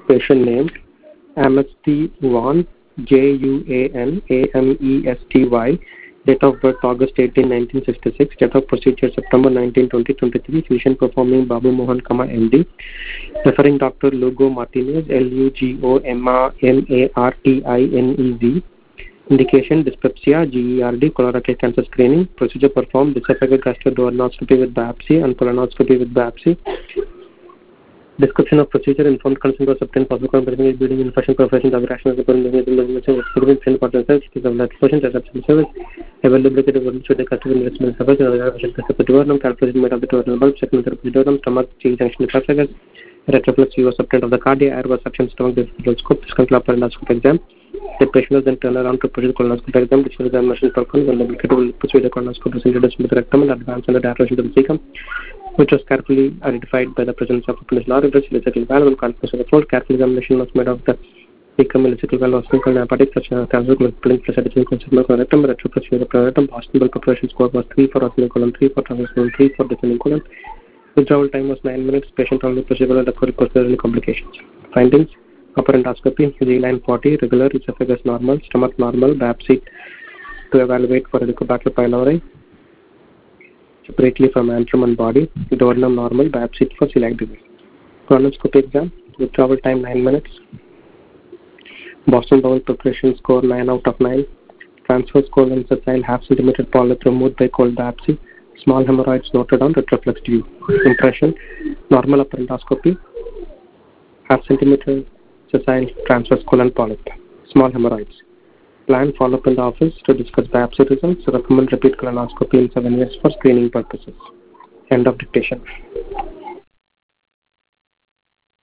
Patient name Amesty Juan, Juan Amesty. Date of birth August 18, 1966. Date of procedure September 19, 2023. Physician performing Babu Mohan, MD. Referring Dr. Lugo Martinez, Lugo Martinez. Indication dyspepsia, GERD, colorectal cancer screening. Procedure performed esophageal gastroduodenoscopy with biopsy and colonoscopy with biopsy. Description of procedure: informed consent was obtained, possible complication, bleeding, infection, perforation, aggression of the service, availability of the customer investment service, calculation made of the duodenal bulb, second duodenum, stomach, G junction, esophagus, retroflex was obtained of the cardia, air was suction, stomach, scope, discontinued laparoscopic exam. The patient was then turned around to proceed colonoscopic exam, which was examination performed when the to proceed the colonoscopy introduced with the rectum and advance and the direction to the cecum, which was carefully identified by the presence of open orifice, iliacal valve, and confluence of the throat. Careful examination was made of the cecum, iliacal valve, osmotic hepatic, such as transverse pulling precipitation, considerable rectum, retroflex the rectum. Boston Bell preparation score was 3 for osmotic colon, 3 for transverse colon, 3 for descending colon. Withdrawal time was 9 minutes. Patient only procedure and occurred any complications. Findings: upper endoscopy, G-line 40, regular, esophagus normal, stomach normal, biopsy to evaluate for Helicobacter pylori separately from antrum and body, duodenum normal, biopsy for celiac disease. Colonoscopy exam, withdrawal time 9 minutes. Boston Bowel preparation score 9 out of 9. Transverse colon sessile half centimeter polyp removed by cold biopsy. Small hemorrhoids noted on retroflex view. Impression: normal upper endoscopy, half centimeter sessile transverse colon polyp, small hemorrhoids. Plan follow-up in the office to discuss biopsy results. Recommend repeat colonoscopy in 7 years for screening purposes. End of dictation.